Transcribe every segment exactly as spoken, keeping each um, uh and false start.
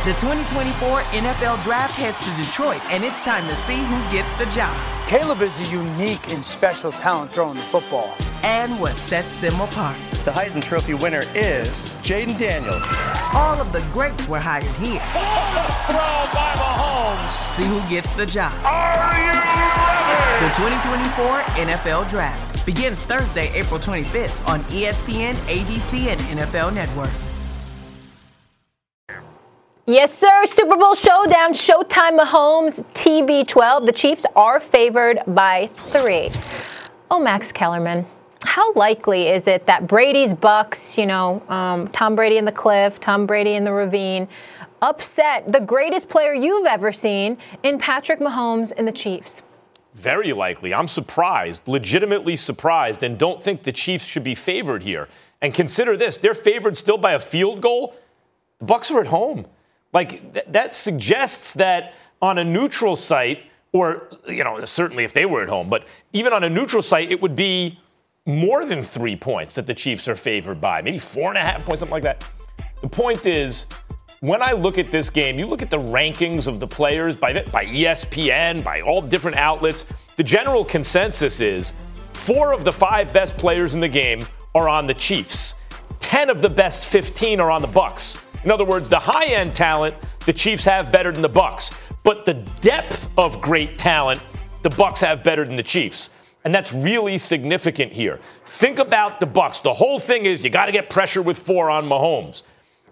The twenty twenty-four N F L Draft heads to Detroit, and it's time to see who gets the job. Caleb is a unique and special talent throwing the football. And what sets them apart. The Heisman Trophy winner is Jaden Daniels. All of the greats were hired here. Throw by Mahomes. See who gets the job. Are you ready? The twenty twenty-four N F L Draft begins Thursday, April twenty-fifth on E S P N, A B C, and N F L Network. Yes, sir. Super Bowl showdown. Showtime Mahomes, T B twelve. The Chiefs are favored by three. Oh, Max Kellerman, how likely is it that Brady's Bucks, you know, um, Tom Brady in the cliff, Tom Brady in the ravine, upset the greatest player you've ever seen in Patrick Mahomes and the Chiefs? Very likely. I'm surprised, legitimately surprised, and don't think the Chiefs should be favored here. And consider this, they're favored still by a field goal. The Bucks are at home. Like, th- that suggests that on a neutral site, or, you know, certainly if they were at home, but even on a neutral site, it would be more than three points that the Chiefs are favored by, maybe four and a half points, something like that. The point is, when I look at this game, you look at the rankings of the players by, by E S P N, by all different outlets, the general consensus is four of the five best players in the game are on the Chiefs. Ten of the best fifteen are on the Bucks. In other words, the high-end talent, the Chiefs have better than the Bucks. But the depth of great talent, the Bucks have better than the Chiefs. And that's really significant here. Think about the Bucks. The whole thing is you got to get pressure with four on Mahomes.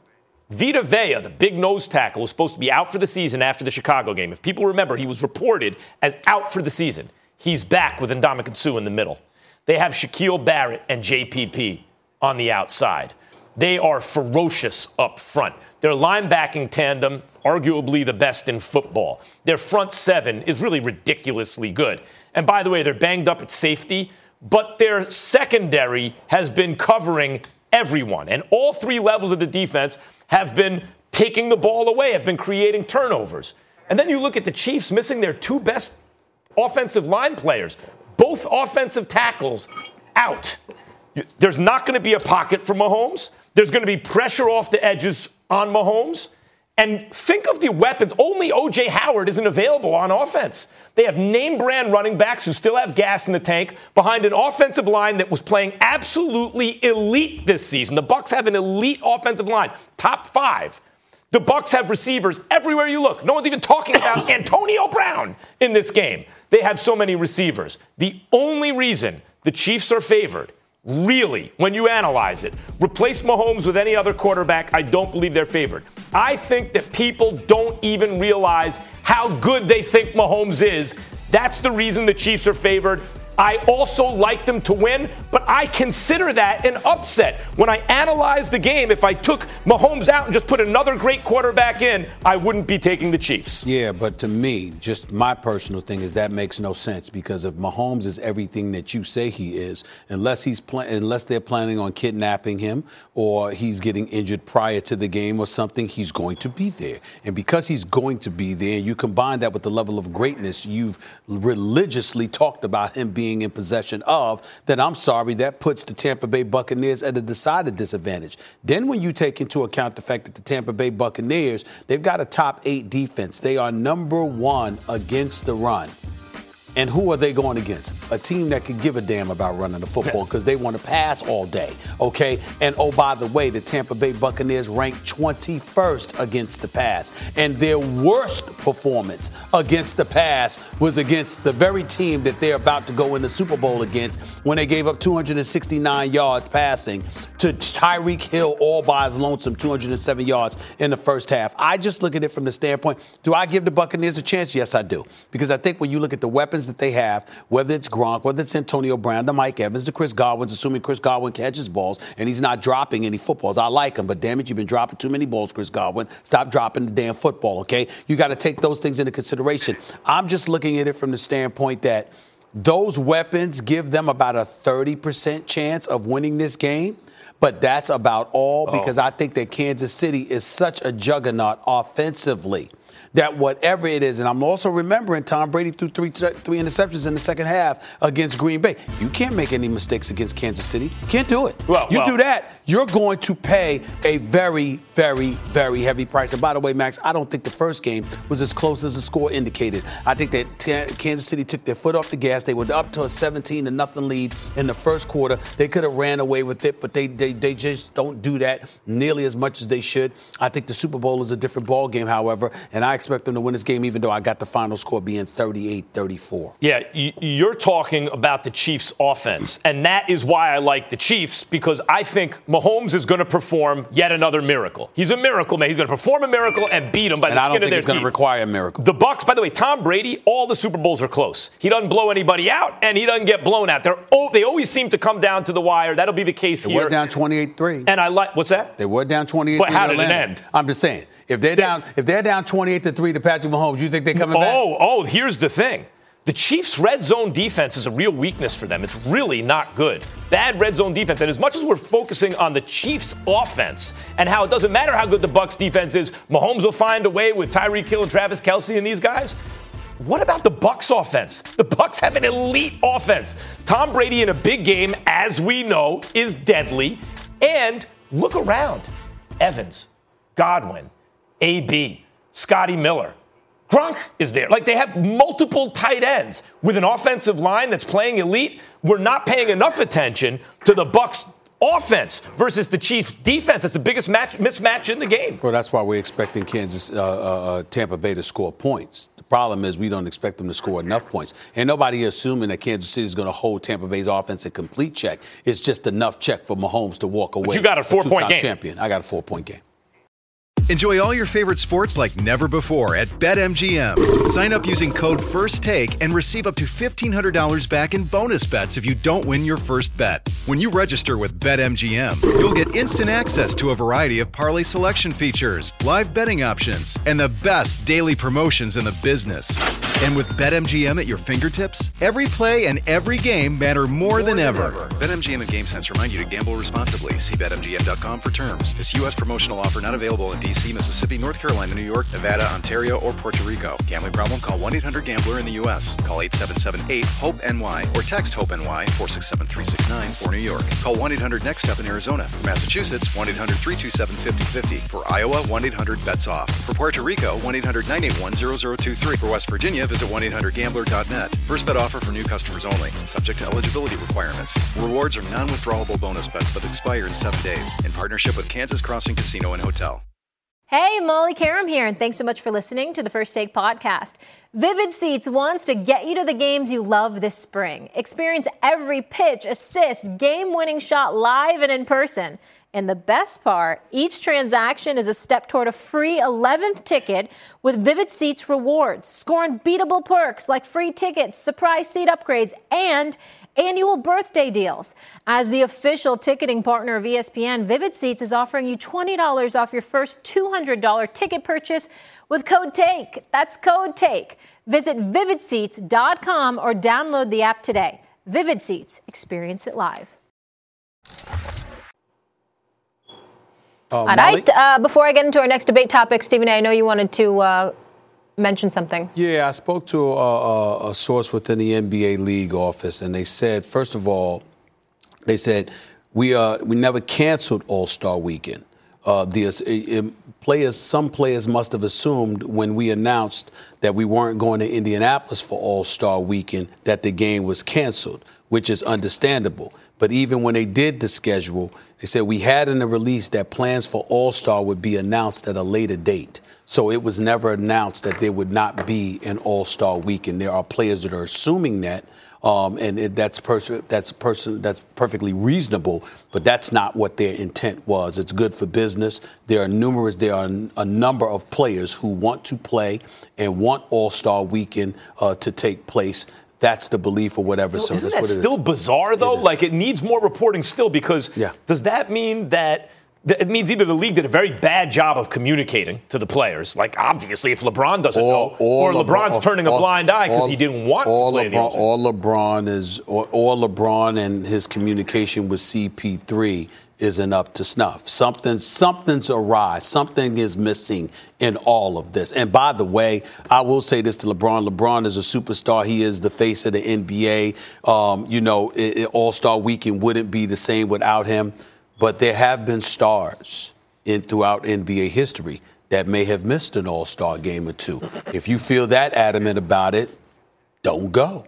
Vita Vea, the big nose tackle, was supposed to be out for the season after the Chicago game. If people remember, he was reported as out for the season. He's back with Ndamukong Suh in the middle. They have Shaquille Barrett and J P P on the outside. They are ferocious up front. Their linebacking tandem, arguably the best in football. Their front seven is really ridiculously good. And by the way, they're banged up at safety, but their secondary has been covering everyone. And all three levels of the defense have been taking the ball away, have been creating turnovers. And then you look at the Chiefs missing their two best offensive line players, both offensive tackles out. There's not going to be a pocket for Mahomes. There's going to be pressure off the edges on Mahomes. And think of the weapons. Only O J Howard isn't available on offense. They have name-brand running backs who still have gas in the tank behind an offensive line that was playing absolutely elite this season. The Bucks have an elite offensive line, top five. The Bucks have receivers everywhere you look. No one's even talking about Antonio Brown in this game. They have so many receivers. The only reason the Chiefs are favored, really, when you analyze it, replace Mahomes with any other quarterback, I don't believe they're favored. I think that people don't even realize how good they think Mahomes is. That's the reason the Chiefs are favored. I also like them to win, but I consider that an upset. When I analyze the game, if I took Mahomes out and just put another great quarterback in, I wouldn't be taking the Chiefs. Yeah, but to me, just my personal thing is that makes no sense, because if Mahomes is everything that you say he is, unless he's pl- unless they're planning on kidnapping him or he's getting injured prior to the game or something, he's going to be there. And because he's going to be there, and you combine that with the level of greatness you've religiously talked about him being in possession of, then I'm sorry, that puts the Tampa Bay Buccaneers at a decided disadvantage. Then when you take into account the fact that the Tampa Bay Buccaneers, they've got a top eight defense. They are number one against the run. And who are they going against? A team that could give a damn about running the football because they want to pass all day, okay? And, oh, by the way, the Tampa Bay Buccaneers ranked twenty-first against the pass. And their worst performance against the pass was against the very team that they're about to go in the Super Bowl against when they gave up two hundred sixty-nine yards passing to Tyreek Hill all by his lonesome, two hundred seven yards in the first half. I just look at it from the standpoint, do I give the Buccaneers a chance? Yes, I do. Because I think when you look at the weapons that they have, whether it's Gronk, whether it's Antonio Brown, the Mike Evans, the Chris Godwins, assuming Chris Godwin catches balls and he's not dropping any footballs. I like him, but damn it, you've been dropping too many balls, Chris Godwin. Stop dropping the damn football, okay? You got to take those things into consideration. I'm just looking at it from the standpoint that those weapons give them about a thirty percent chance of winning this game. But that's about all, because oh. I think that Kansas City is such a juggernaut offensively that whatever it is, and I'm also remembering Tom Brady threw three three interceptions in the second half against Green Bay. You can't make any mistakes against Kansas City. Can't do it. Well, you well. do that, you're going to pay a very, very, very heavy price. And by the way, Max, I don't think the first game was as close as the score indicated. I think that t- Kansas City took their foot off the gas. They were up to a seventeen to nothing lead in the first quarter. They could have ran away with it, but they, they they just don't do that nearly as much as they should. I think the Super Bowl is a different ball game, however, and I expect them to win this game, even though I got the final score being thirty-eight thirty-four. Yeah, you're talking about the Chiefs' offense, and that is why I like the Chiefs, because I think Mahomes is going to perform yet another miracle. He's a miracle man. He's going to perform a miracle and beat them by and the I skin don't of think their it's going to require a miracle. The Bucs, by the way, Tom Brady, all the Super Bowls are close. He doesn't blow anybody out, and he doesn't get blown out. They're oh, they always seem to come down to the wire. That'll be the case they here. They were down twenty-eight three. And I like what's that? They were down twenty-eight three. But how did it end? I'm just saying, if they're down, if they're down twenty-eight to three to Patrick Mahomes, you think they're coming oh, back? Oh, oh, here's the thing. The Chiefs' red zone defense is a real weakness for them. It's really not good. Bad red zone defense. And as much as we're focusing on the Chiefs' offense and how it doesn't matter how good the Bucs defense is, Mahomes will find a way with Tyreek Hill and Travis Kelce and these guys. What about the Bucs offense? The Bucs have an elite offense. Tom Brady in a big game, as we know, is deadly. And look around. Evans, Godwin, A B, Scotty Miller. Gronk is there. Like, they have multiple tight ends with an offensive line that's playing elite. We're not paying enough attention to the Bucs offense versus the Chiefs defense. It's the biggest match, mismatch in the game. Well, that's why we're expecting Kansas, uh, uh, Tampa Bay to score points. The problem is we don't expect them to score enough points. And nobody assuming that Kansas City is going to hold Tampa Bay's offense in complete check. It's just enough check for Mahomes to walk away. But you got a four-point game. Champion. I got a four-point game. Enjoy all your favorite sports like never before at BetMGM. Sign up using code FIRSTTAKE and receive up to fifteen hundred dollars back in bonus bets if you don't win your first bet. When you register with BetMGM, you'll get instant access to a variety of parlay selection features, live betting options, and the best daily promotions in the business. And with BetMGM at your fingertips, every play and every game matter more, more than, than ever. ever. BetMGM and GameSense remind you to gamble responsibly. See Bet M G M dot com for terms. This U S promotional offer not available in D C, Mississippi, North Carolina, New York, Nevada, Ontario, or Puerto Rico. Gambling problem? Call one eight hundred gambler in the U S. Call eight seven seven eight hope N Y or text HOPE-NY four six seven three six nine for New York. Call one eight hundred next step in Arizona. For Massachusetts, one eight hundred three two seven five zero five zero. For Iowa, one eight hundred bets off. For Puerto Rico, one eight hundred nine eight one zero zero two three. For West Virginia, visit one eight hundred gambler dot net. First bet offer for new customers only. Subject to eligibility requirements. Rewards are non-withdrawable bonus bets that expire in seven days. In partnership with Kansas Crossing Casino and Hotel. Hey, Molly Karam here, and thanks so much for listening to the First Take podcast. Vivid Seats wants to get you to the games you love this spring. Experience every pitch, assist, game-winning shot live and in person. And the best part, each transaction is a step toward a free eleventh ticket with Vivid Seats rewards. Score unbeatable perks like free tickets, surprise seat upgrades, and annual birthday deals. As the official ticketing partner of E S P N, Vivid Seats is offering you twenty dollars off your first two hundred dollars ticket purchase with code TAKE. That's code TAKE. Visit vivid seats dot com or download the app today. Vivid Seats. Experience it live. Uh, All right. Uh, before I get into our next debate topic, Stephen A., I know you wanted to uh, mention something. Yeah, I spoke to a, a, a source within the N B A league office, and they said, first of all, they said we uh, we never canceled All-Star Weekend. Uh, the uh, players, some players must have assumed when we announced that we weren't going to Indianapolis for All-Star Weekend that the game was canceled, which is understandable. But even when they did the schedule, they said we had in the release that plans for All-Star would be announced at a later date. So it was never announced that there would not be an All-Star Weekend. There are players that are assuming that, um, and it, that's pers- that's person that's perfectly reasonable. But that's not what their intent was. It's good for business. There are numerous, there are a number of players who want to play and want All-Star Weekend uh, to take place. That's the belief or whatever. Still, so isn't that's that what it still is. bizarre, though? It like, it needs more reporting still because yeah. does that mean that th- it means either the league did a very bad job of communicating to the players, like obviously if LeBron doesn't or, know, or, or LeBron's LeBron, turning or, a blind eye because he didn't want or to play LeBron, the Or LeBron is, or, or LeBron and his communication with C P three isn't up to snuff. Something, something's awry. Something is missing in all of this. And by the way, I will say this to LeBron. LeBron is a superstar. He is the face of the N B A. Um, you know, it, it, All-Star Weekend wouldn't be the same without him. But there have been stars in throughout N B A history that may have missed an All-Star game or two. If you feel that adamant about it, don't go.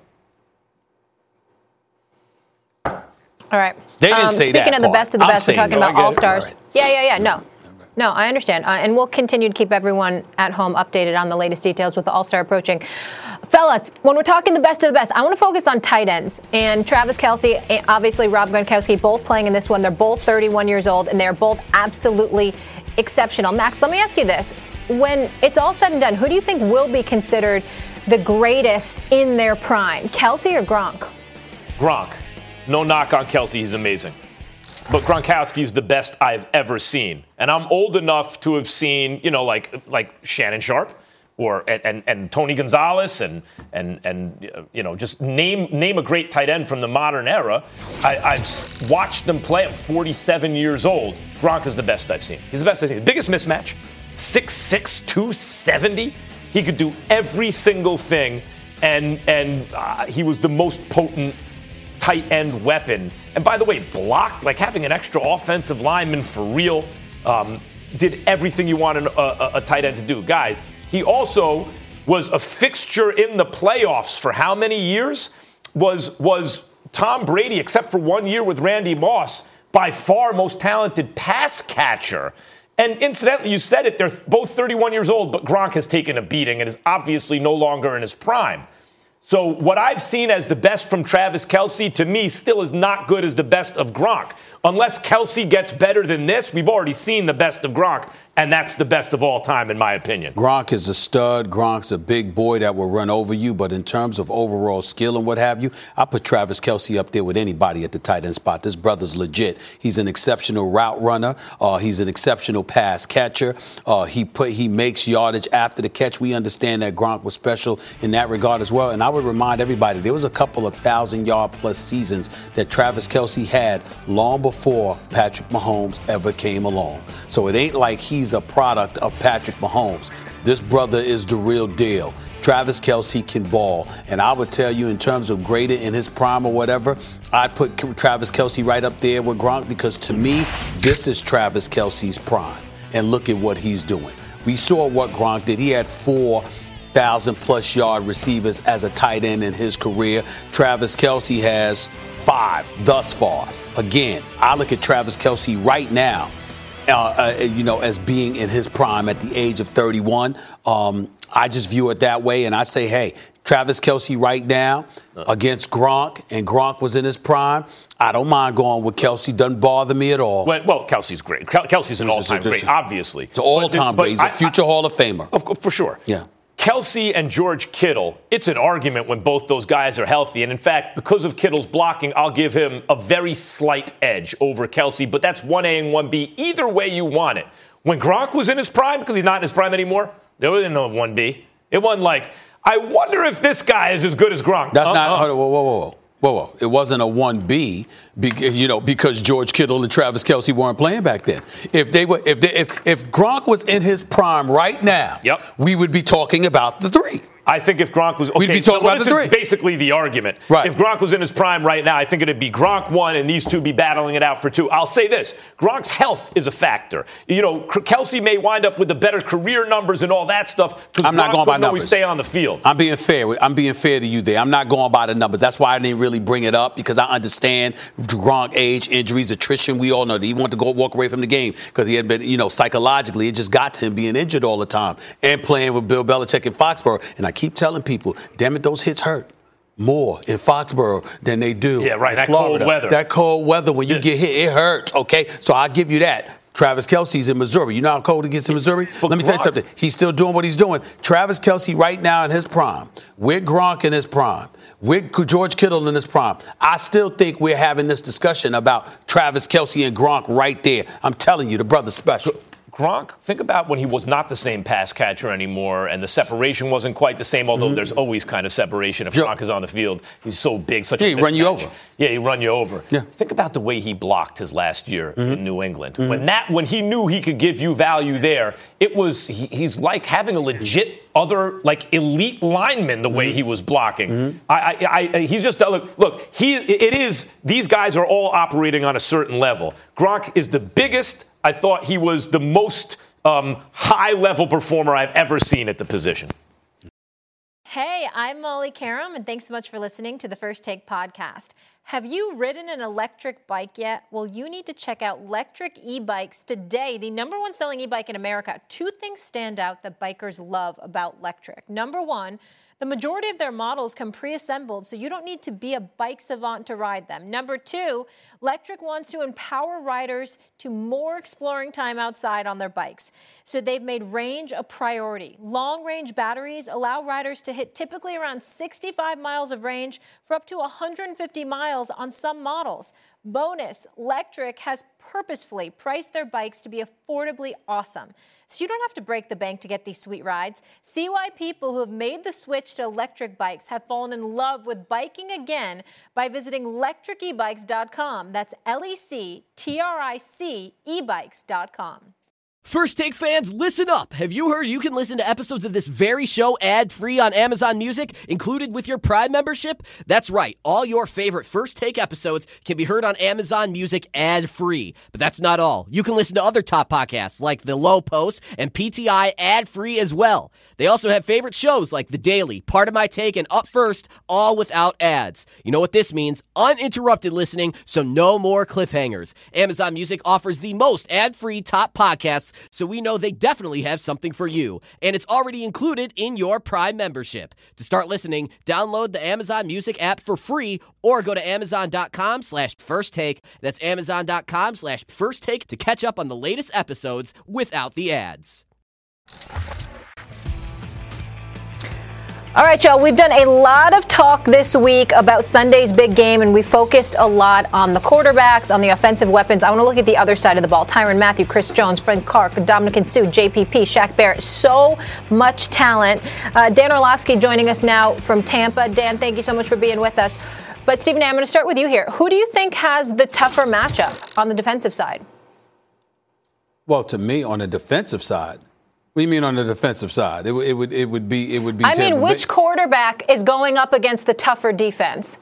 All right. They didn't um, say speaking that of the part. best of the I'm best, we're talking no, about all-stars. Right. Yeah, yeah, yeah. No. No, I understand. Uh, and we'll continue to keep everyone at home updated on the latest details with the All-Star approaching. Fellas, when we're talking the best of the best, I want to focus on tight ends. And Travis Kelce, obviously Rob Gronkowski, both playing in this one. They're both thirty-one years old, and they're both absolutely exceptional. Max, let me ask you this. When it's all said and done, who do you think will be considered the greatest in their prime, Kelce or Gronk? Gronk. No knock on Kelce. He's amazing. But Gronkowski's the best I've ever seen. And I'm old enough to have seen, you know, like like Shannon Sharp or and, and, and Tony Gonzalez and and and uh, you know, just name name a great tight end from the modern era. I, I've watched them play. I'm forty-seven years old. Gronk is the best I've seen. He's the best I've seen. The biggest mismatch, six six, two seventy. He could do every single thing, and and uh, he was the most potent tight end weapon. And by the way, blocked, like having an extra offensive lineman for real, um, did everything you wanted a, a, a tight end to do. Guys, he also was a fixture in the playoffs for how many years? Was, was Tom Brady, except for one year with Randy Moss, by far most talented pass catcher. And incidentally, you said it, they're both thirty-one years old, but Gronk has taken a beating and is obviously no longer in his prime. So what I've seen as the best from Travis Kelce, to me, still is not good as the best of Gronk. Unless Kelce gets better than this, we've already seen the best of Gronk, and that's the best of all time, in my opinion. Gronk is a stud. Gronk's a big boy that will run over you. But in terms of overall skill and what have you, I put Travis Kelce up there with anybody at the tight end spot. This brother's legit. He's an exceptional route runner. Uh, he's an exceptional pass catcher. Uh, he put he makes yardage after the catch. We understand that Gronk was special in that regard as well. And I would remind everybody, there was a couple of thousand-yard-plus seasons that Travis Kelce had long before Patrick Mahomes ever came along. So it ain't like he's a product of Patrick Mahomes. This brother is the real deal. Travis Kelce can ball. And I would tell you, in terms of graded in his prime or whatever, I'd put Travis Kelce right up there with Gronk, because to me, this is Travis Kelce's prime. And look at what he's doing. We saw what Gronk did. He had four thousand plus yard receivers as a tight end in his career. Travis Kelce has five thus far. Again, I look at Travis Kelce right now, uh, uh, you know, as being in his prime at the age of thirty-one. Um, I just view it that way, and I say, hey, Travis Kelce right now against Gronk, and Gronk was in his prime, I don't mind going with Kelce. Doesn't bother me at all. Well, well Kelce's great. Kel- Kelce's an all-time great, obviously. It's an all-time great. He's a future I, Hall of Famer. Of, for sure. Yeah. Kelce and George Kittle, it's an argument when both those guys are healthy. And in fact, because of Kittle's blocking, I'll give him a very slight edge over Kelce. But that's one A and one B. Either way you want it. When Gronk was in his prime, because he's not in his prime anymore, there was no one B. It wasn't like, I wonder if this guy is as good as Gronk. That's uh-uh. not, hold on, whoa, whoa, whoa, whoa. Whoa, whoa. It wasn't a one B, you know, because George Kittle and Travis Kelce weren't playing back then. If they were, if they, if if Gronk was in his prime right now, yep. we would be talking about the three. I think if Gronk was okay, we'd be talking well, about this the three. is basically the argument. Right. If Gronk was in his prime right now, I think it'd be Gronk one and these two be battling it out for two. I'll say this: Gronk's health is a factor. You know, Kelce may wind up with the better career numbers and all that stuff because I'm not Gronk going by couldn't always numbers. stay on the field. I'm being fair. I'm being fair to you there. I'm not going by the numbers. That's why I didn't really bring it up, because I understand Gronk age, injuries, attrition. We all know that he wanted to go walk away from the game because he had been, you know, psychologically, it just got to him being injured all the time and playing with Bill Belichick in Foxborough. And I keep telling people, damn it, those hits hurt more in Foxborough than they do yeah, right, in that Florida. cold weather. That cold weather, when you yeah. get hit, it hurts, okay? So I'll give you that. Travis Kelce's in Missouri. You know how cold it gets in Missouri? But Let me tell you Gronk. something. He's still doing what he's doing. Travis Kelce right now in his prime, with Gronk in his prime, with George Kittle in his prime, I still think we're having this discussion about Travis Kelce and Gronk right there. I'm telling you, the brother's special. Gronk, think about when he was not the same pass catcher anymore and the separation wasn't quite the same, although mm-hmm. there's always kind of separation if Joe. Gronk is on the field. He's so big, such yeah, a he run you over. Yeah, he run you over. Yeah. Think about the way he blocked his last year mm-hmm. in New England. Mm-hmm. When that, when he knew he could give you value there, it was he, he's like having a legit other like elite lineman the way mm-hmm. he was blocking. Mm-hmm. I, I, I, he's just look, look. He, it is. These guys are all operating on a certain level. Gronk is the biggest. I thought he was the most um, high-level performer I've ever seen at the position. Hey, I'm Molly Karam, and thanks so much for listening to the First Take podcast. Have you ridden an electric bike yet? Well, you need to check out Lectric E-Bikes today, the number one selling e-bike in America. Two things stand out that bikers love about Lectric. Number one, the majority of their models come pre-assembled, so you don't need to be a bike savant to ride them. Number two, Lectric wants to empower riders to more exploring time outside on their bikes. So they've made range a priority. Long-range batteries allow riders to hit typically around sixty-five miles of range for up to one hundred fifty miles on some models. Bonus, Lectric has purposefully priced their bikes to be affordably awesome. So you don't have to break the bank to get these sweet rides. See why people who have made the switch to electric bikes have fallen in love with biking again by visiting lectric e bikes dot com. That's L E C T R I C e bikes dot com. First Take fans, listen up. Have you heard you can listen to episodes of this very show ad-free on Amazon Music, included with your Prime membership? That's right. All your favorite First Take episodes can be heard on Amazon Music ad-free. But that's not all. You can listen to other top podcasts like The Low Post and P T I ad-free as well. They also have favorite shows like The Daily, Part of My Take, and Up First, all without ads. You know what this means? Uninterrupted listening, so no more cliffhangers. Amazon Music offers the most ad-free top podcasts, so we know they definitely have something for you. And it's already included in your Prime membership. To start listening, download the Amazon Music app for free or go to amazon.com slash first take. That's amazon.com slash first take to catch up on the latest episodes without the ads. All right, y'all, we've done a lot of talk this week about Sunday's big game, and we focused a lot on the quarterbacks, on the offensive weapons. I want to look at the other side of the ball. Tyrann Mathieu, Chris Jones, Frank Clark, Ndamukong Suh, J P P, Shaq Barrett. So much talent. Uh, Dan Orlovsky joining us now from Tampa. Dan, thank you so much for being with us. But, Stephen A., I'm going to start with you here. Who do you think has the tougher matchup on the defensive side? Well, to me, on the defensive side, what do you mean on the defensive side? It, it would it would be it would be. I mean, which quarterback is going up against the tougher defense?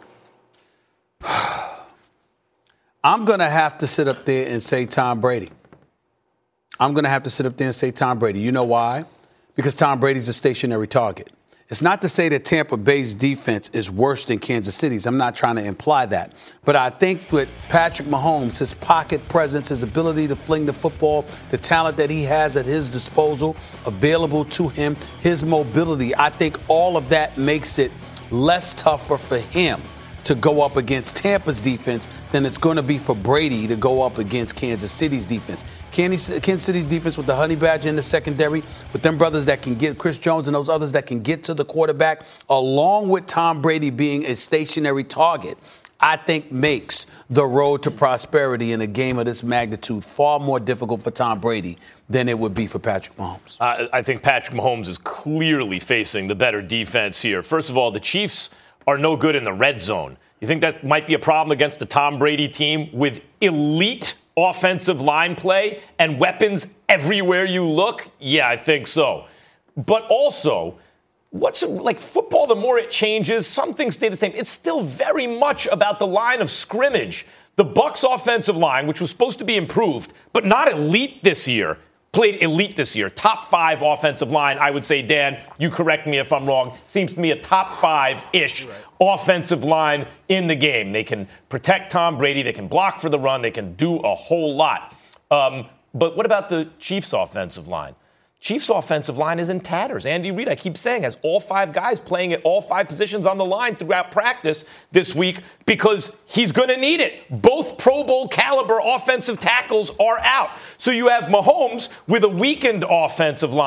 I'm going to have to sit up there and say Tom Brady. I'm going to have to sit up there and say Tom Brady. You know why? Because Tom Brady's a stationary target. It's not to say that Tampa Bay's defense is worse than Kansas City's. I'm not trying to imply that. But I think with Patrick Mahomes, his pocket presence, his ability to fling the football, the talent that he has at his disposal, available to him, his mobility, I think all of that makes it less tougher for him to go up against Tampa's defense than it's going to be for Brady to go up against Kansas City's defense. Kansas City's defense with the Honey Badger in the secondary, with them brothers that can get Chris Jones and those others that can get to the quarterback, along with Tom Brady being a stationary target, I think makes the road to prosperity in a game of this magnitude far more difficult for Tom Brady than it would be for Patrick Mahomes. Uh, I think Patrick Mahomes is clearly facing the better defense here. First of all, the Chiefs are no good in the red zone. You think that might be a problem against the Tom Brady team with elite offensive line play and weapons everywhere you look? Yeah, I think so. But also, what's like football, the more it changes, some things stay the same. It's still very much about the line of scrimmage. The Bucs offensive line, which was supposed to be improved, but not elite this year, played elite this year. Top five offensive line, I would say, Dan, you correct me if I'm wrong, seems to me a top five-ish right. offensive line in the game. They can protect Tom Brady. They can block for the run. They can do a whole lot. Um, but what about the Chiefs' offensive line? Chiefs' offensive line is in tatters. Andy Reid, I keep saying, has all five guys playing at all five positions on the line throughout practice this week because he's going to need it. Both Pro Bowl caliber offensive tackles are out. So you have Mahomes with a weakened offensive line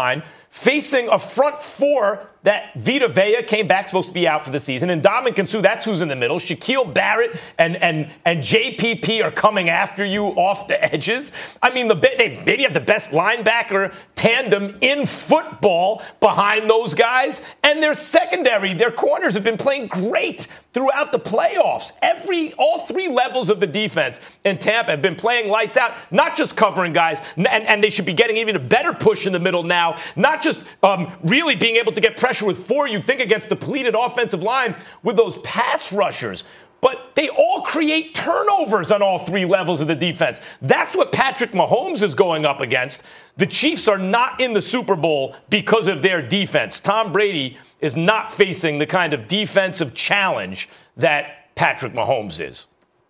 facing a front four that Vita Vea came back, supposed to be out for the season, and Ndamukong Suh, that's who's in the middle. Shaquille Barrett and and and J P P are coming after you off the edges. I mean, the they maybe have the best linebacker tandem in football behind those guys, and their secondary, their corners have been playing great throughout the playoffs. Every all three levels of the defense in Tampa have been playing lights out, not just covering guys, and, and they should be getting even a better push in the middle now, not just um, really being able to get pressure with four, you'd think, against depleted offensive line with those pass rushers. But they all create turnovers on all three levels of the defense. That's what Patrick Mahomes is going up against. The Chiefs are not in the Super Bowl because of their defense. Tom Brady is not facing the kind of defensive challenge that Patrick Mahomes is.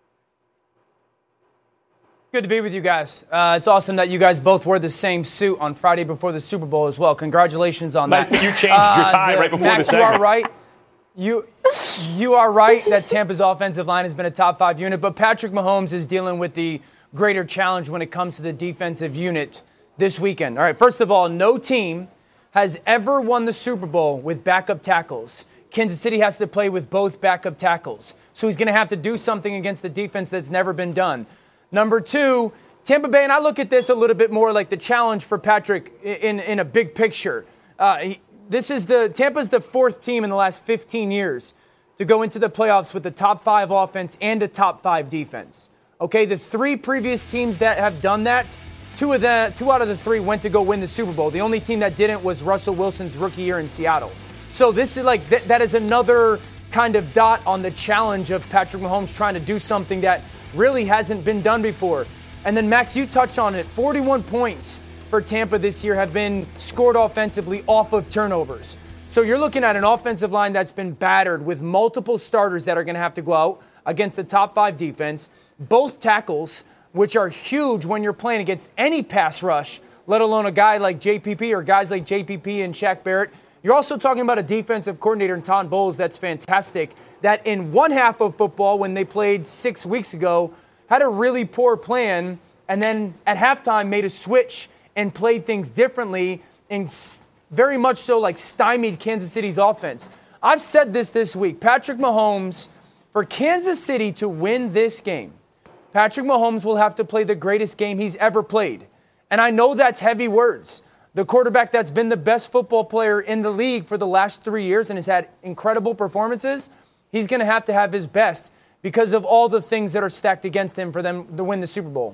Good to be with you guys. Uh, it's awesome that you guys both wore the same suit on Friday before the Super Bowl as well. Congratulations on nice that. Nice that you changed uh, your tie the, right before Max, the segment. You are right. You, you are right that Tampa's offensive line has been a top five unit, but Patrick Mahomes is dealing with the greater challenge when it comes to the defensive unit this weekend. All right, first of all, no team has ever won the Super Bowl with backup tackles. Kansas City has to play with both backup tackles. So he's going to have to do something against a defense that's never been done. Number two, Tampa Bay, and I look at this a little bit more like the challenge for Patrick in, in a big picture. Uh, he, this is the Tampa's the fourth team in the last fifteen years to go into the playoffs with the top five offense and a top five defense. Okay, the three previous teams that have done that, two of the two out of the three went to go win the Super Bowl. The only team that didn't was Russell Wilson's rookie year in Seattle. So this is like th- that is another kind of dot on the challenge of Patrick Mahomes trying to do something that really hasn't been done before. And then, Max, you touched on it. forty-one points for Tampa this year have been scored offensively off of turnovers. So you're looking at an offensive line that's been battered with multiple starters that are going to have to go out against the top five defense. Both tackles, which are huge when you're playing against any pass rush, let alone a guy like J P P or guys like J P P and Shaq Barrett. You're also talking about a defensive coordinator in Todd Bowles that's fantastic, that in one half of football, when they played six weeks ago, had a really poor plan, and then at halftime made a switch and played things differently and very much so like stymied Kansas City's offense. I've said this this week. Patrick Mahomes, for Kansas City to win this game, Patrick Mahomes will have to play the greatest game he's ever played. And I know that's heavy words. The quarterback that's been the best football player in the league for the last three years and has had incredible performances, he's going to have to have his best because of all the things that are stacked against him for them to win the Super Bowl.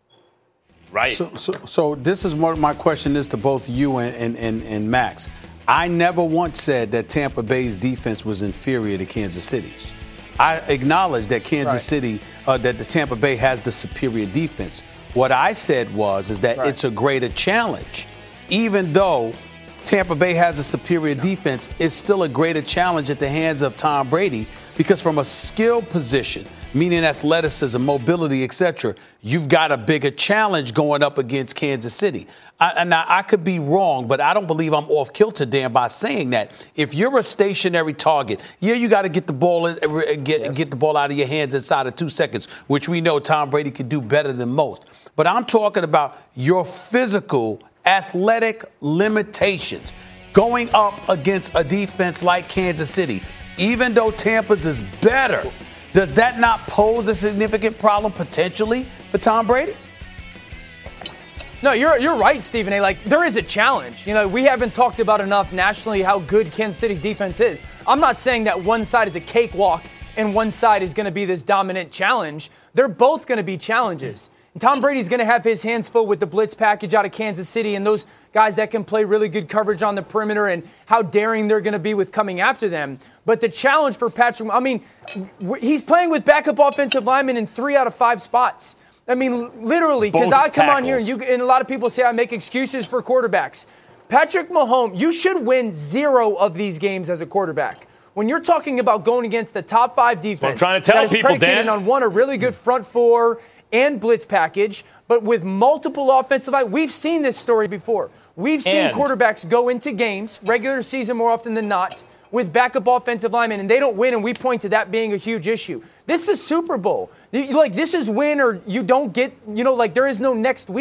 Right. So, so, so this is what my question is to both you and, and, and, and Max. I never once said that Tampa Bay's defense was inferior to Kansas City's. I acknowledge that Kansas right. City, uh, that the Tampa Bay has the superior defense. What I said was is that right. it's a greater challenge. Even though Tampa Bay has a superior defense, it's still a greater challenge at the hands of Tom Brady because from a skill position, meaning athleticism, mobility, et cetera, you've got a bigger challenge going up against Kansas City. I, now, I could be wrong, but I don't believe I'm off kilter, Dan, by saying that. If you're a stationary target, yeah, you got to get the ball in, get, yes. get the ball out of your hands inside of two seconds, which we know Tom Brady can do better than most. But I'm talking about your physical athletic limitations going up against a defense like Kansas City. Even though Tampa's is better, does that not pose a significant problem potentially for Tom Brady? No, you're you're right, Stephen A. Like, there is a challenge. You know, we haven't talked about enough nationally how good Kansas City's defense is. I'm not saying that one side is a cakewalk and one side is going to be this dominant challenge. They're both going to be challenges. And Tom Brady's going to have his hands full with the blitz package out of Kansas City and those guys that can play really good coverage on the perimeter and how daring they're going to be with coming after them. But the challenge for Patrick, I mean, he's playing with backup offensive linemen in three out of five spots. I mean, literally, because I come tackles. on here and, you, and a lot of people say I make excuses for quarterbacks. Patrick Mahomes, you should win zero of these games as a quarterback. When you're talking about going against the top five defense, well, I'm trying to tell that is people, predicated Dan. on one, a really good front four and blitz package, but with multiple offensive line. We've seen this story before. We've seen and, quarterbacks go into games, regular season more often than not, with backup offensive linemen, and they don't win, and we point to that being a huge issue. This is Super Bowl. You, like, this is win or you don't get, you know, like there is no next week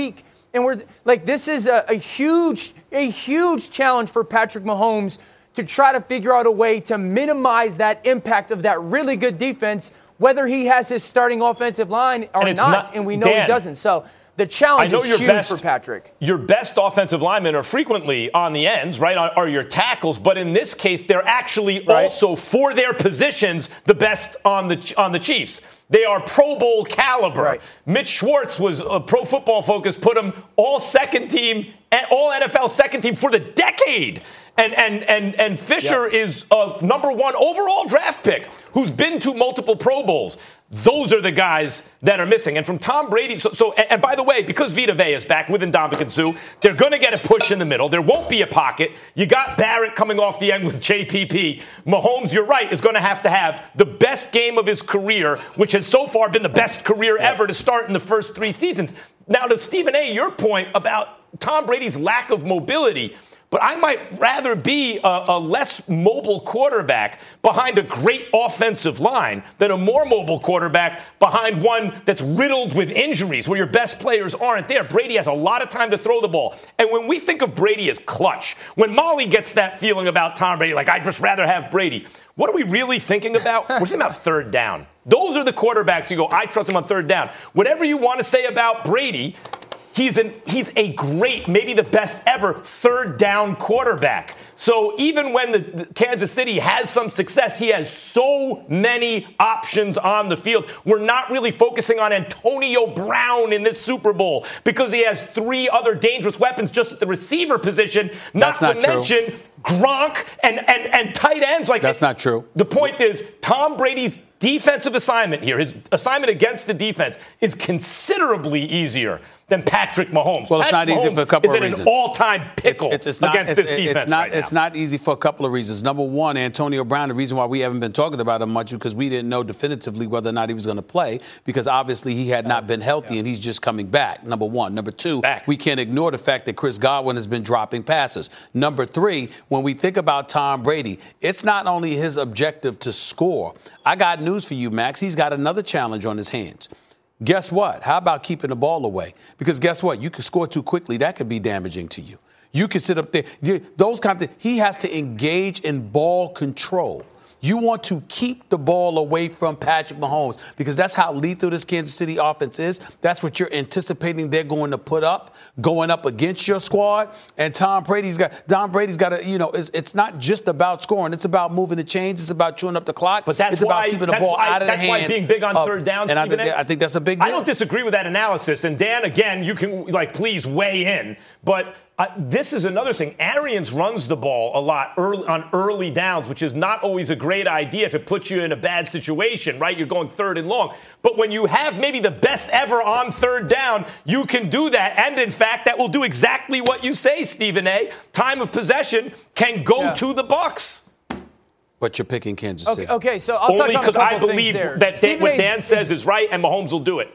And we're like, this is a, a huge, a huge challenge for Patrick Mahomes to try to figure out a way to minimize that impact of that really good defense, whether he has his starting offensive line or and not, not. And we know Dan, he doesn't. So the challenge is huge best, for Patrick. Your best offensive linemen are frequently on the ends, right, are your tackles. But in this case, they're actually right. also, for their positions, the best on the on the Chiefs. They are Pro Bowl caliber. Right. Mitch Schwartz was a Pro Football Focus, put him all second team, all N F L second team for the decade. And and and and Fisher yep. is a number one overall draft pick who's been to multiple Pro Bowls. Those are the guys that are missing. And from Tom Brady, so, so and, and by the way, because Vita Vea is back with Ndamukong Suh, they're going to get a push in the middle. There won't be a pocket. You got Barrett coming off the end with J P P. Mahomes, you're right, is going to have to have the best game of his career, which has so far been the best career ever to start in the first three seasons. Now, to Stephen A., your point about Tom Brady's lack of mobility, but I might rather be a, a less mobile quarterback behind a great offensive line than a more mobile quarterback behind one that's riddled with injuries where your best players aren't there. Brady has a lot of time to throw the ball. And when we think of Brady as clutch, when Molly gets that feeling about Tom Brady, like, I'd just rather have Brady, what are we really thinking about? We're thinking about third down. Those are the quarterbacks you go, I trust him on third down. Whatever you want to say about Brady, He's an he's a great, maybe the best ever third down quarterback. So even when the, the Kansas City has some success, he has so many options on the field. We're not really focusing on Antonio Brown in this Super Bowl because he has three other dangerous weapons just at the receiver position. Not, not to true. mention Gronk and, and, and tight ends. Like That's not true. The point is, Tom Brady's defensive assignment here, his assignment against the defense, is considerably easier than Patrick Mahomes. Well, it's Patrick not easy Mahomes for a couple is of reasons. It's an all-time pickle it's, it's, it's not, against it's, this defense it's not, right now. It's not easy for a couple of reasons. Number one, Antonio Brown, the reason why we haven't been talking about him much because we didn't know definitively whether or not he was going to play because obviously he had not been healthy yeah. and he's just coming back, number one. Number two, back. we can't ignore the fact that Chris Godwin has been dropping passes. Number three, when we think about Tom Brady, it's not only his objective to score. I got news for you, Max. He's got another challenge on his hands. Guess what? How about keeping the ball away? Because guess what? You can score too quickly. That could be damaging to you. You can sit up there. Those kind of things. He has to engage in ball control. You want to keep the ball away from Patrick Mahomes because that's how lethal this Kansas City offense is. That's what you're anticipating they're going to put up, going up against your squad. And Tom Brady's got Tom Brady's got to, you know, it's, it's not just about scoring. It's about moving the chains. It's about chewing up the clock. But that's it's why, about keeping the ball why, out of the that's hands. That's why being big on of, third down, and I Stephen think, A, I think that's a big deal. I don't disagree with that analysis. And Dan, again, you can, like, please weigh in. But Uh, this is another thing. Arians runs the ball a lot early, on early downs, which is not always a great idea if it puts you in a bad situation, right? You're going third and long. But when you have maybe the best ever on third down, you can do that. And, in fact, that will do exactly what you say, Stephen A. Time of possession can go yeah. to the Bucs. But you're picking Kansas okay, City. Okay, so I'll Only touch on a couple I believe things there. that Dan, what Dan says is right, and Mahomes will do it.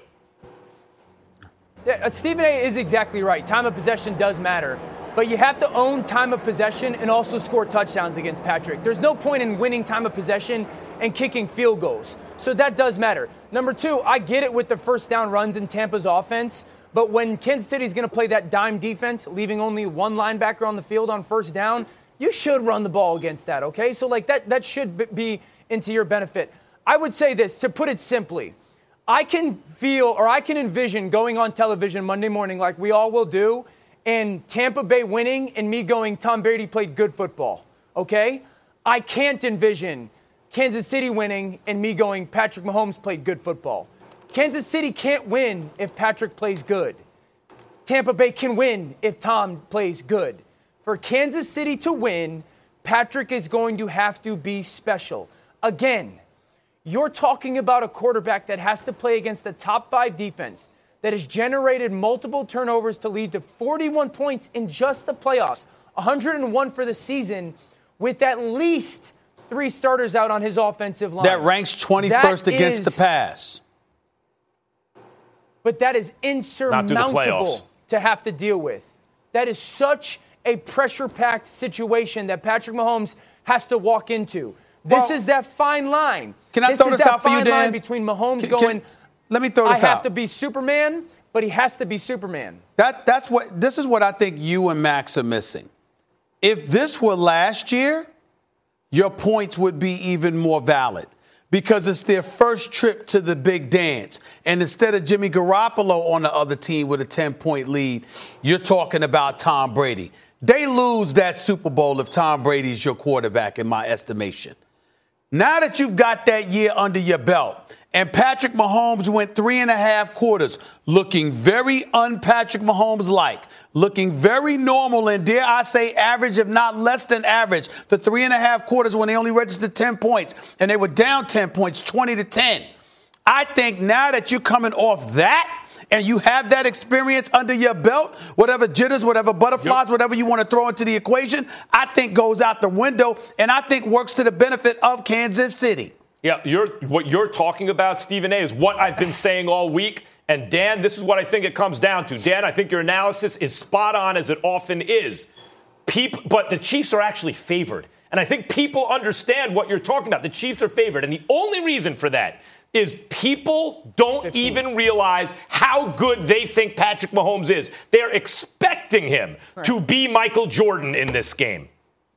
Yeah, Stephen A. is exactly right. Time of possession does matter. But you have to own time of possession and also score touchdowns against Patrick. There's no point in winning time of possession and kicking field goals. So that does matter. Number two, I get it with the first down runs in Tampa's offense. But when Kansas City's going to play that dime defense, leaving only one linebacker on the field on first down, you should run the ball against that, okay? So, like, that, that should be into your benefit. I would say this, to put it simply. I can feel or I can envision going on television Monday morning like we all will do and Tampa Bay winning and me going, Tom Brady played good football, okay? I can't envision Kansas City winning and me going, Patrick Mahomes played good football. Kansas City can't win if Patrick plays good. Tampa Bay can win if Tom plays good. For Kansas City to win, Patrick is going to have to be special. Again, you're talking about a quarterback that has to play against the top five defense that has generated multiple turnovers to lead to forty-one points in just the playoffs, one hundred one for the season, with at least three starters out on his offensive line. That ranks twenty-first that against is, the pass. But that is insurmountable to have to deal with. That is such a pressure-packed situation that Patrick Mahomes has to walk into. This well, is that fine line. Can I this throw is this that out for you, fine Dan? line between Mahomes can, going, can, let me throw this I have out. to be Superman, but he has to be Superman. That that's what this is what I think you and Max are missing. If this were last year, your points would be even more valid because it's their first trip to the big dance. And instead of Jimmy Garoppolo on the other team with a ten-point lead, you're talking about Tom Brady. They lose that Super Bowl if Tom Brady's your quarterback, in my estimation. Now that you've got that year under your belt, and Patrick Mahomes went three and a half quarters looking very un-Patrick Mahomes-like, looking very normal and, dare I say, average, if not less than average, for three and a half quarters when they only registered ten points, and they were down ten points, twenty to ten. I think now that you're coming off that, and you have that experience under your belt, whatever jitters, whatever butterflies, yep. whatever you want to throw into the equation, I think goes out the window, and I think works to the benefit of Kansas City. Yeah, you're, what you're talking about, Stephen A., is what I've been saying all week. And, Dan, this is what I think it comes down to. Dan, I think your analysis is spot on, as it often is. People, but the Chiefs are actually favored. And I think people understand what you're talking about. The Chiefs are favored. And the only reason for that is people don't fifteen even realize how good they think Patrick Mahomes is. They're expecting him right. to be Michael Jordan in this game.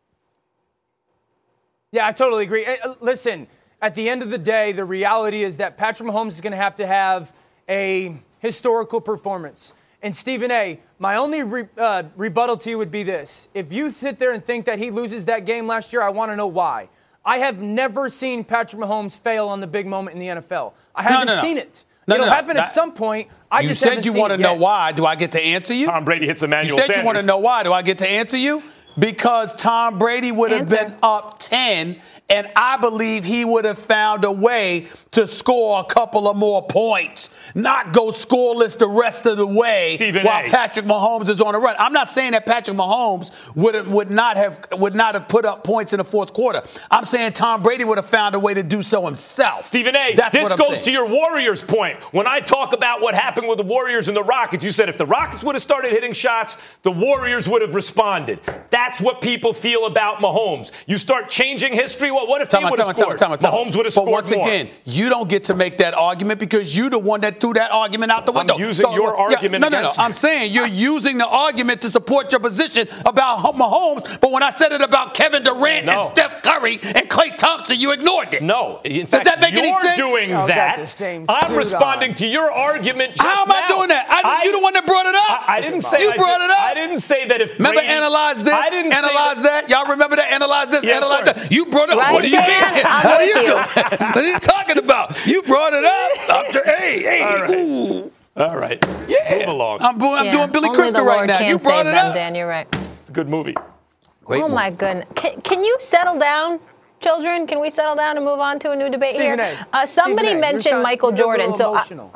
Yeah, I totally agree. Listen, at the end of the day, the reality is that Patrick Mahomes is going to have to have a historical performance. And Stephen A., my only re, uh, rebuttal to you would be this. If you sit there and think that he loses that game last year, I want to know why. I have never seen Patrick Mahomes fail on the big moment in the N F L. I haven't no, no, no. seen it. No, It'll no, happen that, at some point. I you just said haven't you seen want to it know yet. why. Do I get to answer you? Tom Brady hits Emmanuel You said Sanders. you want to know why. Do I get to answer you? Because Tom Brady would have Answer. been up ten, and I believe he would have found a way to score a couple of more points, not go scoreless the rest of the way Stephen while A. Patrick Mahomes is on a run. I'm not saying that Patrick Mahomes would have, would not have would not have put up points in the fourth quarter. I'm saying Tom Brady would have found a way to do so himself. Stephen A., That's this what I'm goes saying. to your Warriors point. When I talk about what happened with the Warriors and the Rockets, you said if the Rockets would have started hitting shots, the Warriors would have responded. That's what people feel about Mahomes. You start changing history. Well, what if Time they out, would have time out, scored? time out, time out. Mahomes would have But scored once more. again, you don't get to make that argument because you're the one that threw that argument out the window. I'm using your yeah, argument No, no, no. against you. I'm saying you're using the argument to support your position about Mahomes, but when I said it about Kevin Durant No. and Steph Curry and Klay Thompson, you ignored it. No. In Does fact, that make you're any sense? doing Y'all got that. the same I'm suit responding on. to your argument just How am I now. doing that? I, I- you the one that brought it up. I, I didn't say you I brought did, it up. I didn't say that if Remember, Brady, analyze this. I didn't analyze say that. Y'all remember that? Analyze this. Yeah, of analyze course. that. You brought it up. Right, What are you Dan? doing? I'm What are with you you. doing? What are you talking about? You brought it up. Doctor Hey, hey, All right. ooh. All right. Yeah. Move along. I'm, doing- I'm Yeah, doing Billy only Crystal the right Lord now. can You brought save it them, up. Dan, you're right. It's a good movie. Great Oh, movie. my goodness. Can, can you settle down, children? Can we settle down and move on to a new debate Stephen here? A. Uh, somebody Stephen A. You're mentioned sound- Michael you're a Jordan. little So I, emotional.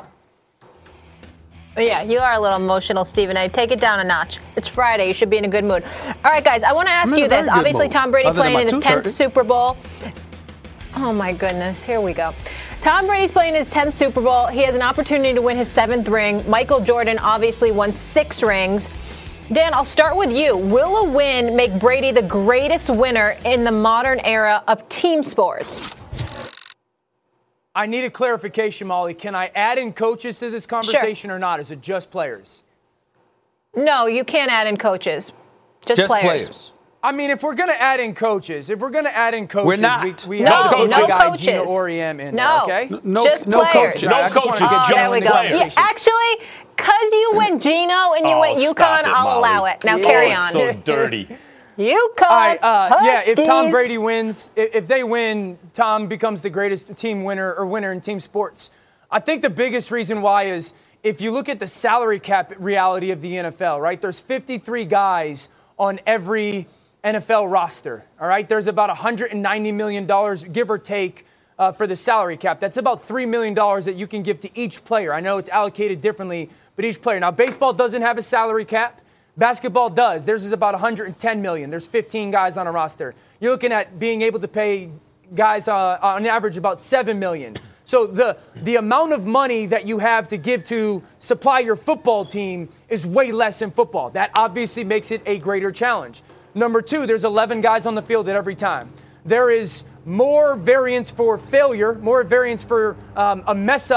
yeah, you are a little emotional, Stephen A. Take it down a notch. It's Friday. You should be in a good mood. All right, guys, I want to ask I'm in you a very this. good Obviously, mood, Tom Brady other than playing my in his tooth tenth hurting. Super Bowl. Oh, my goodness. Here we go. Tom Brady's playing his tenth Super Bowl. He has an opportunity to win his seventh ring. Michael Jordan obviously won six rings. Dan, I'll start with you. Will a win make Brady the greatest winner in the modern era of team sports? I need a clarification, Molly. Can I add in coaches to this conversation or not? Is it just players? No, you can't add in coaches. Just, Just players. players. I mean, if we're going to add in coaches, if we're going to add in coaches, We're not. we, we No, have to put no my guy coaches. Gino Auriemma in No. there, okay? No, Just no players. coaches. No I just wanna coaches, get Oh, just there we go. players. Yeah, actually, because you went Gino and you Oh, went stop UConn, it, I'll Molly. allow it. Now Oh, carry it's on. so dirty. UConn. All right, uh, yeah, if Tom Huskies. Brady wins, if, if they win, Tom becomes the greatest team winner or winner in team sports. I think the biggest reason why is if you look at the salary cap reality of the N F L, right? There's fifty-three guys on every N F L roster, all right? There's about one hundred ninety million dollars, give or take, uh, for the salary cap. That's about three million dollars that you can give to each player. I know it's allocated differently, but each player. Now, baseball doesn't have a salary cap. Basketball does. Theirs is about one hundred ten million dollars. There's fifteen guys on a roster. You're looking at being able to pay guys uh, on average about seven million dollars. So the the amount of money that you have to give to supply your football team is way less in football. That obviously makes it a greater challenge. Number two, there's eleven guys on the field at every time. There is more variance for failure, more variance for um, a mess up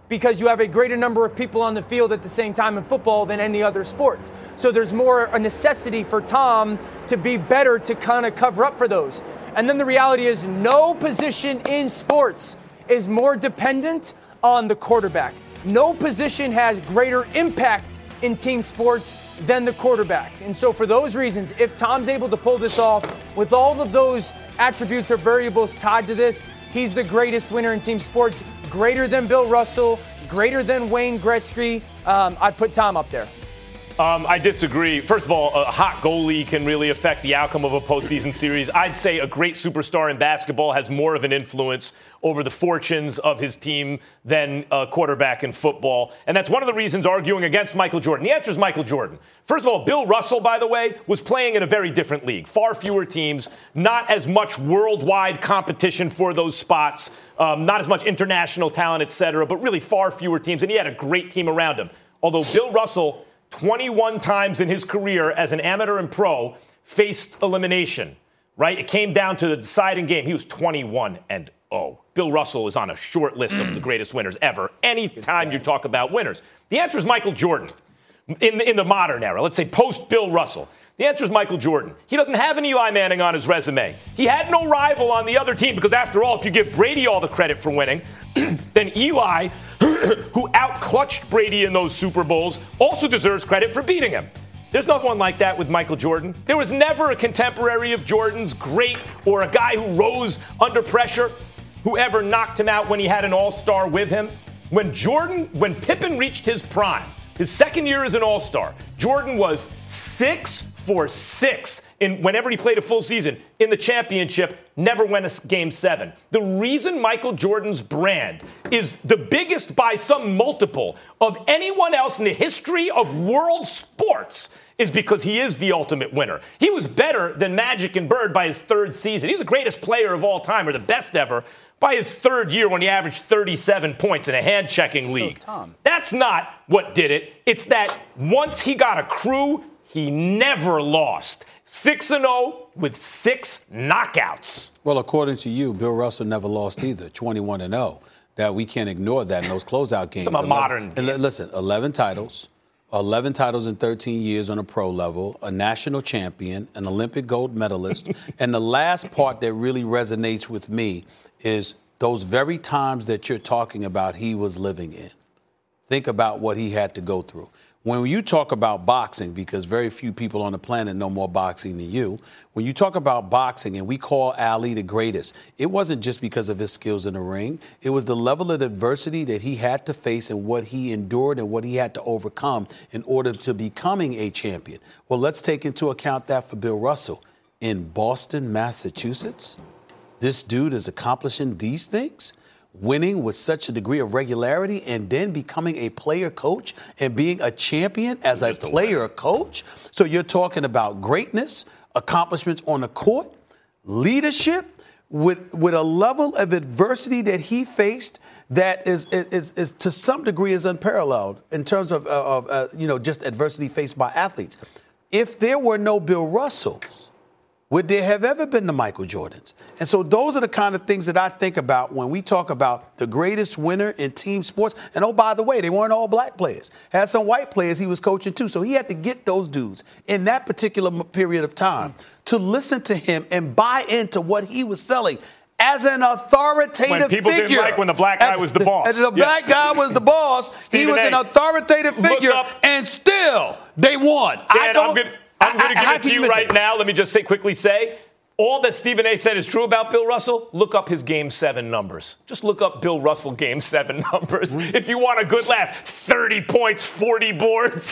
because you have a greater number of people on the field at the same time in football than any other sport. So there's more a necessity for Tom to be better to kind of cover up for those. And then the reality is no position in sports is more dependent on the quarterback. No position has greater impact in team sports than the quarterback. And so for those reasons, if Tom's able to pull this off with all of those attributes or variables tied to this, he's the greatest winner in team sports, greater than Bill Russell, greater than Wayne Gretzky. Um, I'd put Tom up there. Um, I disagree. First of all, a hot goalie can really affect the outcome of a postseason series. I'd say a great superstar in basketball has more of an influence over the fortunes of his team than a quarterback in football. And that's one of the reasons arguing against Michael Jordan. The answer is Michael Jordan. First of all, Bill Russell, by the way, was playing in a very different league. Far fewer teams, not as much worldwide competition for those spots, um, not as much international talent, et cetera, but really far fewer teams. And he had a great team around him. Although Bill Russell, twenty-one times in his career as an amateur and pro, faced elimination, right? It came down to the deciding game. He was twenty-one and oh. Bill Russell is on a short list mm. of the greatest winners ever. Anytime you talk about winners. The answer is Michael Jordan in the, in the modern era. Let's say post-Bill Russell. The answer is Michael Jordan. He doesn't have an Eli Manning on his resume. He had no rival on the other team because, after all, if you give Brady all the credit for winning, then Eli, who out-clutched Brady in those Super Bowls, also deserves credit for beating him. There's no one like that with Michael Jordan. There was never a contemporary of Jordan's great or a guy who rose under pressure who ever knocked him out when he had an all-star with him. When Jordan, when Pippen reached his prime, his second year as an all-star, Jordan was six for six in whenever he played a full season in the championship, never went a game seven. The reason Michael Jordan's brand is the biggest by some multiple of anyone else in the history of world sports is because he is the ultimate winner. He was better than Magic and Bird by his third season. He's the greatest player of all time, or the best ever, by his third year when he averaged thirty-seven points in a hand-checking league. So Tom. That's not what did it. It's that once he got a crew, he never lost. six and oh with six knockouts. Well, according to you, Bill Russell never lost either, twenty-one and oh. That we can't ignore that in those closeout games. I'm a modern. And listen, eleven titles, eleven titles in thirteen years on a pro level, a national champion, an Olympic gold medalist. And the last part that really resonates with me is those very times that you're talking about he was living in. Think about what he had to go through. When you talk about boxing, because very few people on the planet know more boxing than you, when you talk about boxing and we call Ali the greatest, it wasn't just because of his skills in the ring. It was the level of adversity that he had to face and what he endured and what he had to overcome in order to becoming a champion. Well, let's take into account that for Bill Russell. In Boston, Massachusetts, this dude is accomplishing these things, winning with such a degree of regularity, and then becoming a player coach and being a champion as a player coach. So you're talking about greatness, accomplishments on the court, leadership with with a level of adversity that he faced that is is, is to some degree is unparalleled in terms of, of uh, you know, just adversity faced by athletes. If there were no Bill Russells, would there have ever been the Michael Jordans? And so those are the kind of things that I think about when we talk about the greatest winner in team sports. And oh, by the way, they weren't all black players. Had some white players he was coaching too. So he had to get those dudes in that particular period of time to listen to him and buy into what he was selling as an authoritative figure. When people figure. didn't like when the black guy as, was the boss. As the yeah. black guy was the boss, he was A. an authoritative figure, up. and still they won. Dan, I don't, I'm good. I'm going to give I, it to you right now. Let me just say quickly say, all that Stephen A. said is true about Bill Russell. Look up his Game seven numbers. Just look up Bill Russell Game seven numbers. If you want a good laugh, thirty points, forty boards.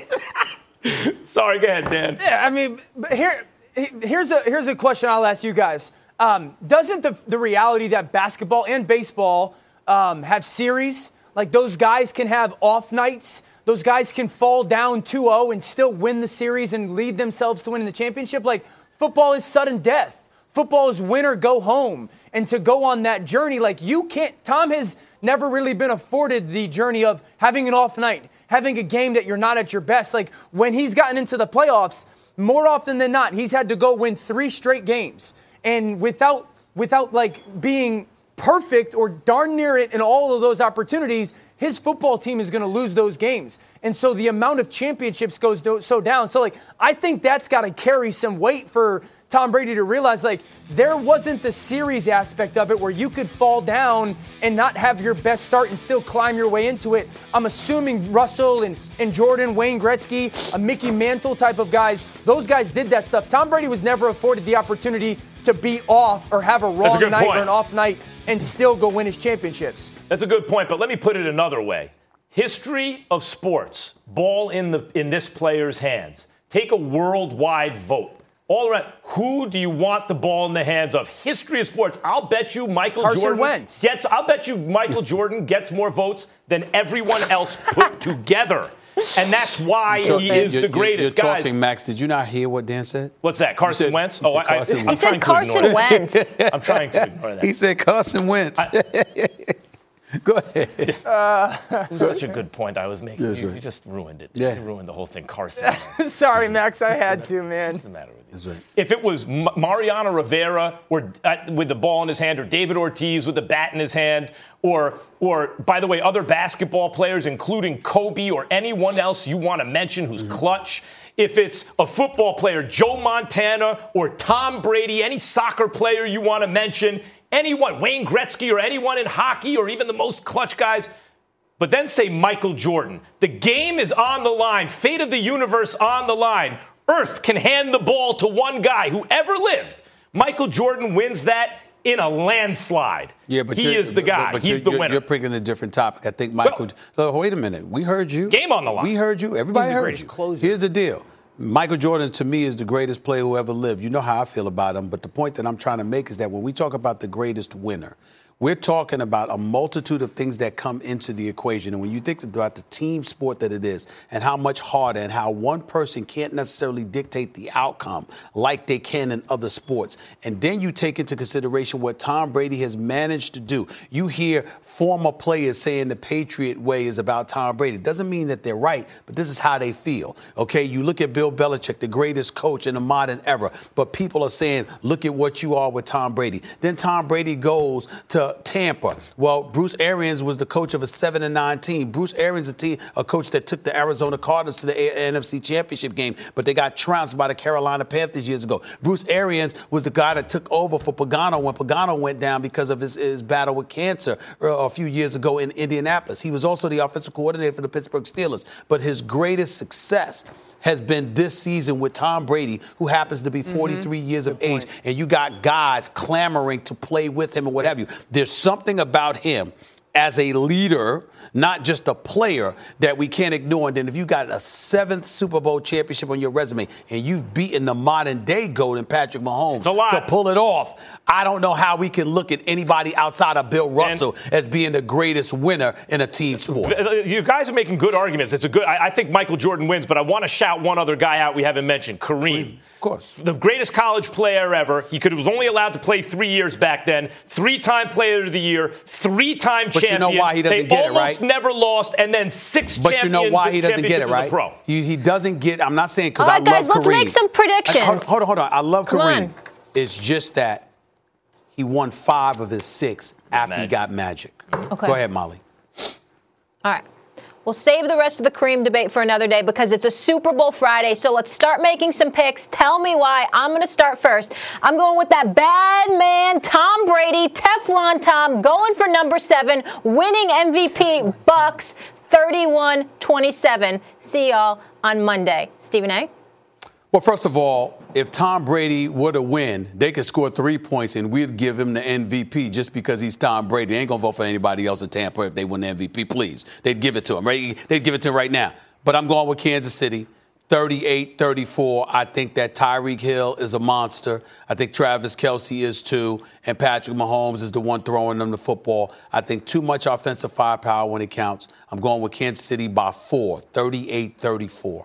Sorry, go ahead, Dan. Yeah, I mean, here, here's a here's a question I'll ask you guys. Um, doesn't the, the reality that basketball and baseball um, have series, like those guys can have off nights, those guys can fall down two oh and still win the series and lead themselves to winning the championship? Like, football is sudden death. Football is win or go home. And to go on that journey, like you can't, Tom has never really been afforded the journey of having an off night, having a game that you're not at your best. Like when he's gotten into the playoffs, more often than not, he's had to go win three straight games. And without, without like being perfect or darn near it in all of those opportunities, his football team is going to lose those games. And so the amount of championships goes do- so down. So, like, I think that's got to carry some weight for Tom Brady to realize, like, there wasn't the series aspect of it where you could fall down and not have your best start and still climb your way into it. I'm assuming Russell and, and Jordan, Wayne Gretzky, a Mickey Mantle type of guys, those guys did that stuff. Tom Brady was never afforded the opportunity to be off or have a wrong a night point. or an off night and still go win his championships. That's a good point, but let me put it another way. History of sports, ball in the in this player's hands. Take a worldwide vote. All around, who do you want the ball in the hands of? History of sports. I'll bet you Michael Carson Jordan Wentz. gets. I'll bet you Michael Jordan gets more votes than everyone else put together, and that's why So, he is you're, the greatest. You're Guys, talking, Max. Did you not hear what Dan said? what's that? Carson said- Wentz? he said Oh, I, Carson I, I'm Wentz. He said trying to Carson ignore that. Wentz. I'm trying to ignore that. He said Carson Wentz. Go ahead. It was such a good point I was making. That's You, right. you just ruined it. Yeah. You ruined the whole thing, Carson. Sorry, Max, I had to, man. What's the matter with you? That's right. If it was M- Mariano Rivera or uh, with the ball in his hand, or David Ortiz with the bat in his hand, or, or by the way, other basketball players, including Kobe or anyone else you want to mention who's Mm-hmm. clutch, if it's a football player, Joe Montana or Tom Brady, any soccer player you want to mention, anyone, Wayne Gretzky or anyone in hockey or even the most clutch guys, but then say Michael Jordan. The game is on the line. Fate of the universe on the line. Earth can hand the ball to one guy who ever lived. Michael Jordan wins that in a landslide. Yeah, but he you're- is the guy. But, but He's you're, the you're, winner. You're picking a different topic. I think Michael. Well- oh, wait a minute. We heard you. Game on the line. We heard you. Everybody He's the heard greatest you. closer. Here's the deal. Michael Jordan, to me, is the greatest player who ever lived. You know how I feel about him. But the point that I'm trying to make is that when we talk about the greatest winner, we're talking about a multitude of things that come into the equation. And when you think about the team sport that it is and how much harder and how one person can't necessarily dictate the outcome like they can in other sports. And then you take into consideration what Tom Brady has managed to do. You hear former players saying the Patriot way is about Tom Brady. It doesn't mean that they're right, but this is how they feel. Okay, you look at Bill Belichick, the greatest coach in the modern era, but people are saying, look at what you are with Tom Brady. Then Tom Brady goes to Tampa. Well, Bruce Arians was the coach of a seven and nine team. Bruce Arians, a team, a coach that took the Arizona Cardinals to the a- N F C Championship game, but they got trounced by the Carolina Panthers years ago. Bruce Arians was the guy that took over for Pagano when Pagano went down because of his, his battle with cancer uh, a few years ago in Indianapolis. He was also the offensive coordinator for the Pittsburgh Steelers. But his greatest success has been this season with Tom Brady, who happens to be forty-three mm-hmm. years of age, and you got guys clamoring to play with him and what have you. There's something about him as a leader, not just a player, that we can't ignore. And then if you got a seventh Super Bowl championship on your resume and you've beaten the modern day GOAT in Patrick Mahomes to pull it off, I don't know how we can look at anybody outside of Bill Russell and as being the greatest winner in a team sport. You guys are making good arguments. It's a good. I, I think Michael Jordan wins, but I want to shout one other guy out we haven't mentioned, Kareem. Of course. The greatest college player ever. He could was only allowed to play three years back then. Three-time player of the year, three-time But champion. you know why he doesn't they get it, almost right? never lost, and then six But you know why he doesn't get it, championships as a right? pro. He, he doesn't get. I'm not saying because All I right, guys, love let's Kareem. make some predictions. I- hold, hold on, hold on. I love Come Kareem. on. It's just that he won five of his six after Magic. he got Magic. Okay. Go ahead, Molly. All right. We'll save the rest of the Kareem debate for another day because it's a Super Bowl Friday. So let's start making some picks. Tell me why. I'm going to start first. I'm going with that bad man, Tom Brady, Teflon Tom, going for number seven, winning M V P, Bucks, thirty-one twenty-seven. See y'all on Monday. Stephen A.? Well, first of all, if Tom Brady were to win, they could score three points and we'd give him the M V P just because he's Tom Brady. They ain't going to vote for anybody else in Tampa if they win the M V P, please. They'd give it to him, right? They'd give it to him right now. But I'm going with Kansas City, thirty-eight thirty-four. I think that Tyreek Hill is a monster. I think Travis Kelce is too. And Patrick Mahomes is the one throwing them the football. I think too much offensive firepower when it counts. I'm going with Kansas City by four, thirty-eight thirty-four.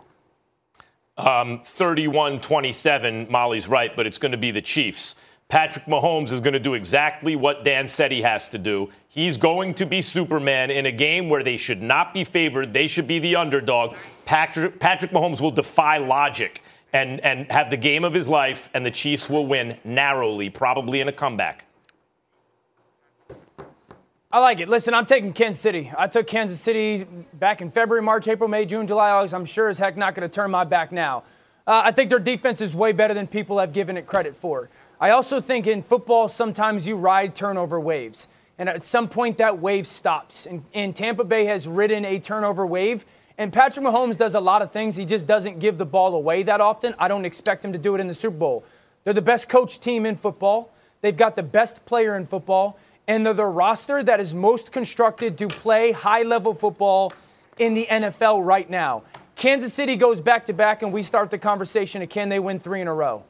Um, thirty-one twenty-seven, Molly's right, but it's going to be the Chiefs. Patrick Mahomes is going to do exactly what Dan said he has to do. He's going to be Superman in a game where they should not be favored. They should be the underdog. Patrick, Patrick Mahomes will defy logic and, and have the game of his life, and the Chiefs will win narrowly, probably in a comeback. I like it. Listen, I'm taking Kansas City. I took Kansas City back in February, March, April, May, June, July, August. I'm sure as heck not going to turn my back now. Uh, I think their defense is way better than people have given it credit for. I also think in football, sometimes you ride turnover waves. And at some point, that wave stops. And, and Tampa Bay has ridden a turnover wave. And Patrick Mahomes does a lot of things. He just doesn't give the ball away that often. I don't expect him to do it in the Super Bowl. They're the best coach team in football. They've got the best player in football. And they're the roster that is most constructed to play high-level football in the N F L right now. Kansas City goes back-to-back, and we start the conversation of can they win three in a row?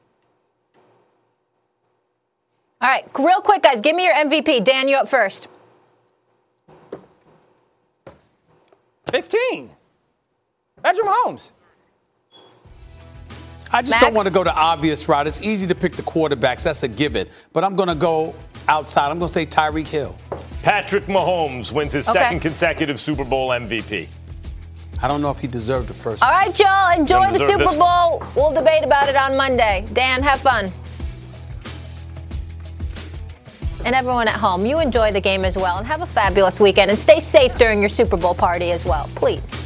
All right, real quick, guys, give me your M V P. Dan, you up first. fifteen. Patrick Mahomes. I just Max? don't want to go the obvious route. It's easy to pick the quarterbacks. That's a given. But I'm going to go outside. I'm going to say Tyreek Hill. Patrick Mahomes wins his Okay. second consecutive Super Bowl M V P. I don't know if he deserved the first All right, y'all, enjoy Don't the deserve Super this Bowl. We'll debate about it on Monday. Dan, have fun. And everyone at home, you enjoy the game as well and have a fabulous weekend and stay safe during your Super Bowl party as well, please.